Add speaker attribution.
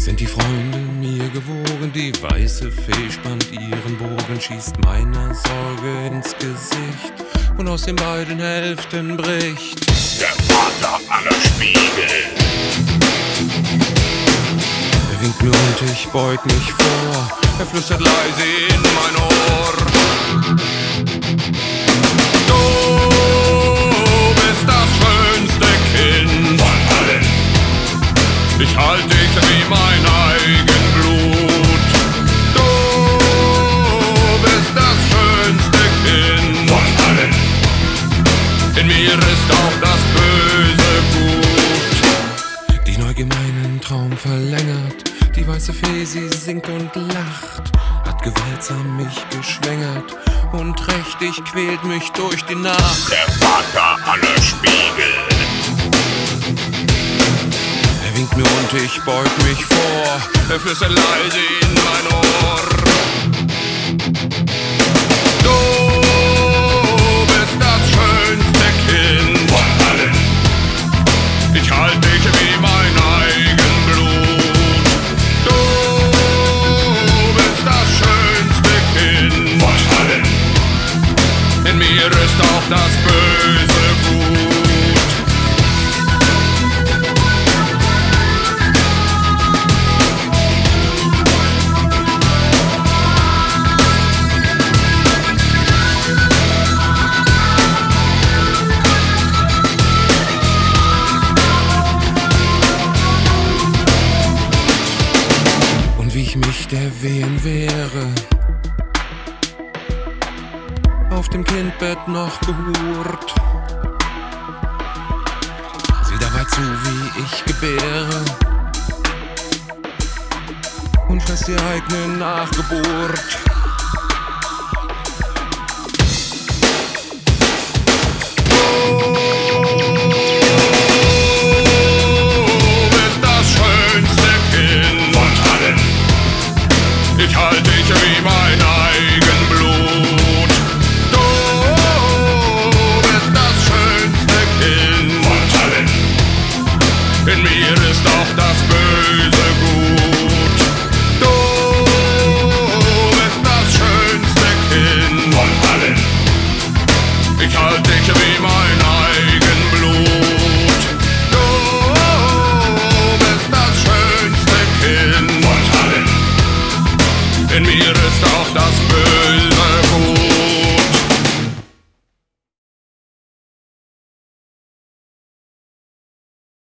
Speaker 1: Sind die Freunde mir gewogen, die weiße Fee spannt ihren Bogen, schießt meiner Sorge ins Gesicht und aus den beiden Hälften bricht
Speaker 2: der Vater aller Spiegel.
Speaker 1: Er winkt mir und ich beug mich vor, er flüstert leise in mein Ohr. Du bist das schönste Kind
Speaker 2: von allen.
Speaker 1: Ich halte dich wie mein eigen Blut. Du bist das schönste Kind
Speaker 2: von allen.
Speaker 1: In mir ist auch das Böse gut. Die Neugier meinen Traum verlängert. Die weiße Fee, sie singt und lacht, hat gewaltsam mich geschwängert und trächtig quält mich durch die Nacht.
Speaker 2: Der Vater aller Spiegel.
Speaker 1: Er winkt mir und ich beug mich vor, er flüstert leise in mein Ohr. Du bist das schönste Kind
Speaker 2: von allen.
Speaker 1: Ich halte dich wie mein eigen Blut. Du bist das schönste Kind
Speaker 2: von allen.
Speaker 1: In mir ist auch das Böse gut. Wie ich mich der Wehen wehre, auf dem Kindbett noch gehurt, sieh dabei zu, wie ich gebäre und fress die eigene Nachgeburt. Ich halte dich wie mein eigen Blut. Du bist das schönste Kind
Speaker 2: von allen.
Speaker 1: In mir ist auch das Böse gut. Du bist das schönste Kind
Speaker 2: von allen.
Speaker 1: Ich halte dich wie mein eigen Blut. Du bist das schönste Kind
Speaker 2: von allen.
Speaker 1: In mir ist auch das Böse gut.